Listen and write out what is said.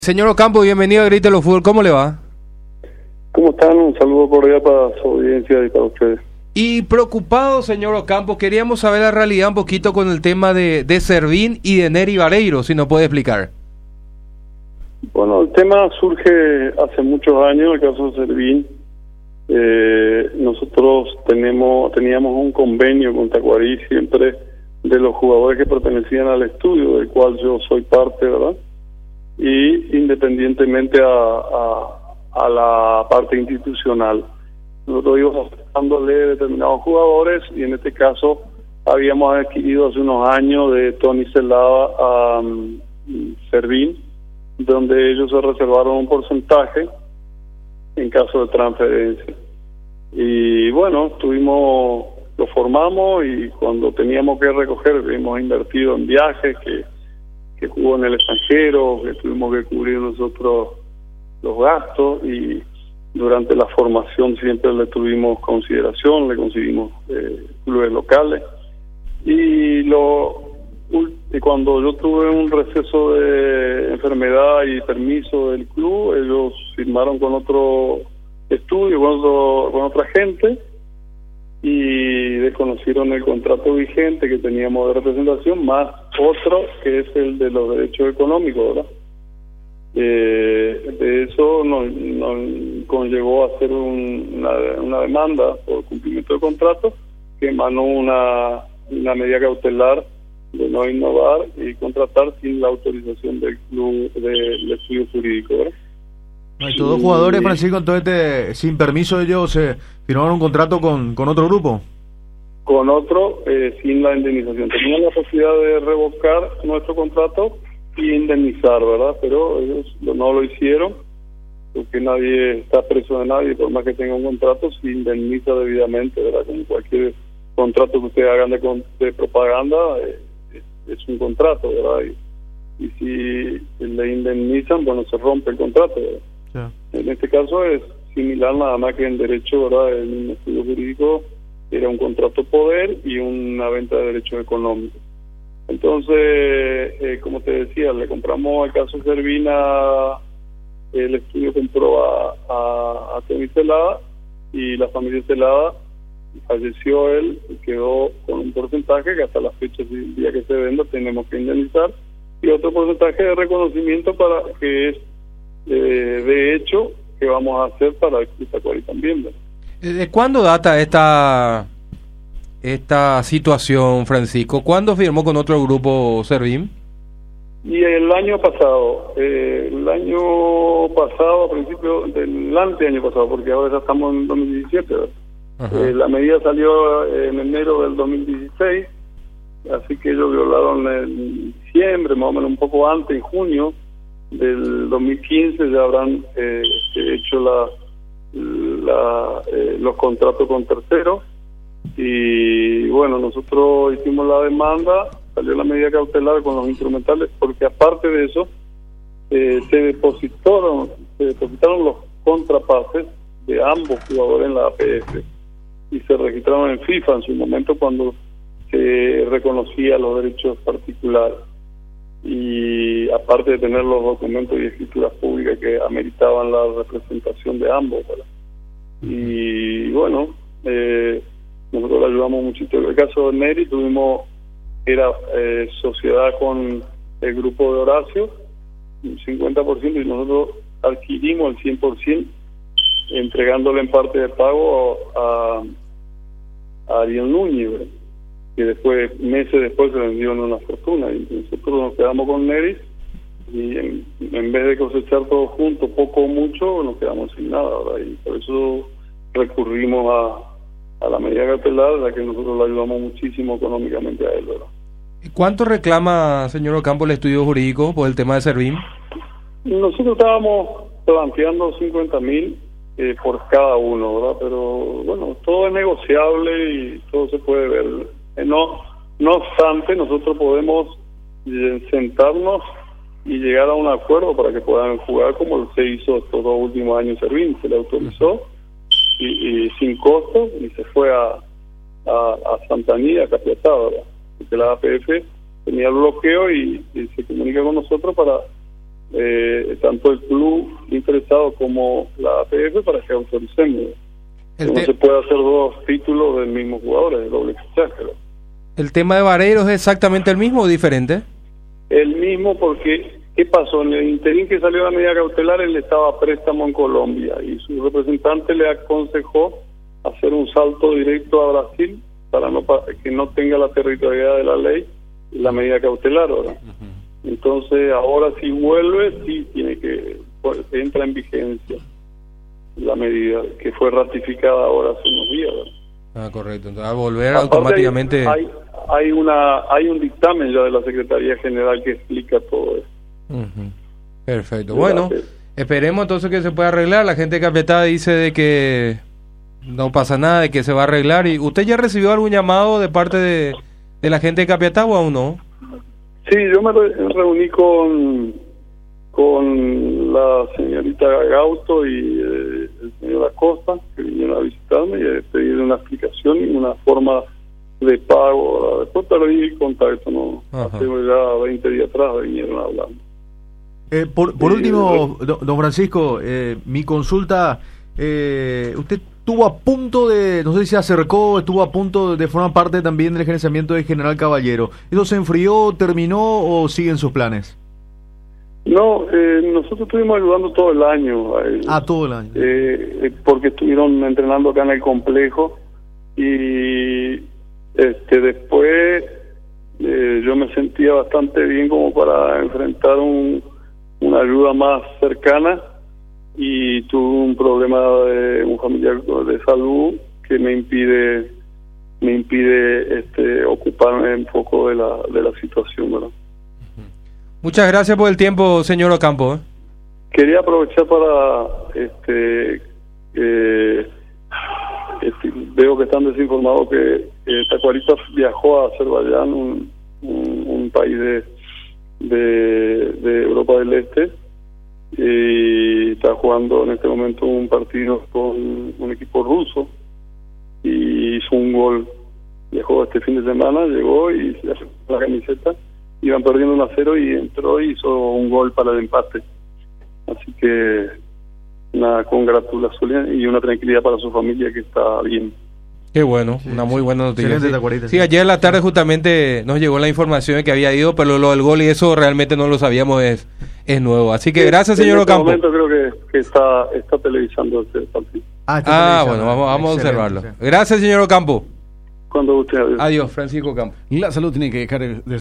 Señor Ocampo, bienvenido a Grítelo Fútbol, ¿cómo le va? ¿Cómo están? Un saludo cordial para su audiencia y para ustedes. Y preocupado, señor Ocampo, queríamos saber la realidad un poquito con el tema de Servín y de Nery Vareiro, si nos puede explicar. Bueno, el tema surge hace muchos años, el caso de Servín. Nosotros teníamos un convenio con Tacuarí siempre de los jugadores que pertenecían al estudio, del cual yo soy parte, ¿verdad? Y independientemente a la parte institucional. Nosotros íbamos dándole determinados jugadores y en este caso habíamos adquirido hace unos años de Tony Celada a Servín, donde ellos se reservaron un porcentaje en caso de transferencia. Y bueno, lo formamos y cuando teníamos que recoger, hemos invertido en viajes que jugó en el extranjero, que tuvimos que cubrir nosotros los gastos, y durante la formación siempre le tuvimos consideración, le conseguimos clubes locales. Y cuando yo tuve un receso de enfermedad y permiso del club, ellos firmaron con otro estudio, con otra gente, y desconocieron el contrato vigente que teníamos de representación, más otro que es el de los derechos económicos, ¿verdad? De eso nos conllevó a hacer una demanda por cumplimiento de contrato, que emanó una medida cautelar de no innovar y contratar sin la autorización del club, del estudio jurídico, ¿verdad? Y todos los jugadores, Francisco, entonces sin permiso ellos firmaron un contrato con otro grupo. Con otro, sin la indemnización. Tenían la posibilidad de revocar nuestro contrato y indemnizar, ¿verdad? Pero ellos no lo hicieron, porque nadie está preso de nadie, por más que tenga un contrato, se indemniza debidamente, ¿verdad? Como cualquier contrato que ustedes hagan de propaganda, es un contrato, ¿verdad? Y si le indemnizan, bueno, se rompe el contrato, ¿verdad? Sí. En este caso es similar, nada más que en derecho, ¿verdad? En un estudio jurídico era un contrato poder y una venta de derechos económicos. Entonces, como te decía, le compramos al caso Servina, el estudio compró a Tony Celada, y la familia Celada, falleció él y quedó con un porcentaje que hasta la fecha, el día que se venda, tenemos que indemnizar, y otro porcentaje de reconocimiento para que es de hecho que vamos a hacer para el Club Tacuarí también, ¿verdad? ¿De cuándo data esta situación, Francisco? ¿Cuándo firmó con otro grupo Servín? Y el año pasado, a principios del año pasado, porque ahora ya estamos en 2017, ¿verdad? La medida salió en enero del 2016, así que ellos violaron en diciembre, más o menos un poco antes, en junio del 2015, ya habrán hecho los contratos con terceros. Y bueno, nosotros hicimos la demanda, salió la medida cautelar con los instrumentales, porque aparte de eso se depositaron los contrapases de ambos jugadores en la APF y se registraron en FIFA en su momento cuando se reconocía los derechos particulares, y aparte de tener los documentos y escrituras públicas que ameritaban la representación de ambos, ¿verdad? Y bueno, nosotros le ayudamos muchísimo. En el caso de Nery era sociedad con el grupo de Horacio, un 50%, y nosotros adquirimos el 100%, entregándole en parte de pago a Ariel Núñez, ¿verdad? Que después, meses después, se vendió en una fortuna, y nosotros nos quedamos con Nery, y en vez de cosechar todo junto, poco o mucho, nos quedamos sin nada, ¿verdad? Y por eso recurrimos a la medida cautelar, la que nosotros le ayudamos muchísimo económicamente a él, ¿verdad? ¿Cuánto reclama, señor Ocampo, el estudio jurídico por el tema de Servín? Nosotros estábamos planteando 50.000 por cada uno, ¿verdad? Pero bueno, todo es negociable y todo se puede ver. No obstante, nosotros podemos sentarnos y llegar a un acuerdo para que puedan jugar como se hizo estos 2 últimos años. Servín se le autorizó y sin costo, y se fue a Santaní, a Capiatá, ¿verdad? Porque la APF tenía el bloqueo y se comunica con nosotros para tanto el club interesado como la APF para que autoricemos. No se puede hacer dos títulos del mismo jugador, es doble fichaje. ¿El tema de Vareiro es exactamente el mismo o diferente? El mismo porque, ¿qué pasó? En el interín que salió la medida cautelar, él estaba a préstamo en Colombia y su representante le aconsejó hacer un salto directo a Brasil para que no tenga la territorialidad de la ley y la medida cautelar ahora. Entonces, ahora si vuelve, sí tiene que entra en vigencia la medida que fue ratificada ahora hace unos días, ¿verdad? Correcto. Entonces, al volver automáticamente hay un dictamen ya de la Secretaría General que explica todo eso. Perfecto. Bueno, esperemos entonces que se pueda arreglar. La gente de Capiatá dice de que no pasa nada, de que se va a arreglar. ¿Y usted ya recibió algún llamado de parte de la gente de Capiatá o aún no? Sí, yo me reuní con la señorita Gauto y el señor Acosta, que vinieron a visitarme y a pedirle una explicación y una forma de pago. Después perdí contacto, ¿no? Hace ya 20 días atrás vinieron hablando. Por último, don Francisco, mi consulta, usted estuvo a punto de, no sé si se acercó, estuvo a punto de formar parte también del gerenciamiento de General Caballero. ¿Eso se enfrió, terminó o siguen sus planes? No, nosotros estuvimos ayudando todo el año a ellos. Todo el año. Porque estuvieron entrenando acá en el complejo y después yo me sentía bastante bien como para enfrentar una ayuda más cercana y tuve un problema de un familiar de salud que me impide ocuparme un poco de la situación, ¿verdad? Muchas gracias por el tiempo, señor Ocampo. Quería aprovechar para veo que están desinformados que Tacuarita viajó a Azerbaiyán, un país de Europa del Este, y está jugando en este momento un partido con un equipo ruso y hizo un gol. Viajó este fin de semana, llegó y se acercó la camiseta, iban perdiendo 1-0 y entró y hizo un gol para el empate. Así que una congratulación y una tranquilidad para su familia que está bien. Qué bueno, sí, una muy buena noticia. Sí, ayer en la tarde justamente nos llegó la información de que había ido, pero lo del gol y eso realmente no lo sabíamos, es nuevo. Así que gracias, señor Ocampo. En este momento creo que está televisando este partido. Bueno, vamos a observarlo. Gracias, señor Ocampo. Cuando usted. Adiós, Francisco Ocampo. La salud tiene que dejar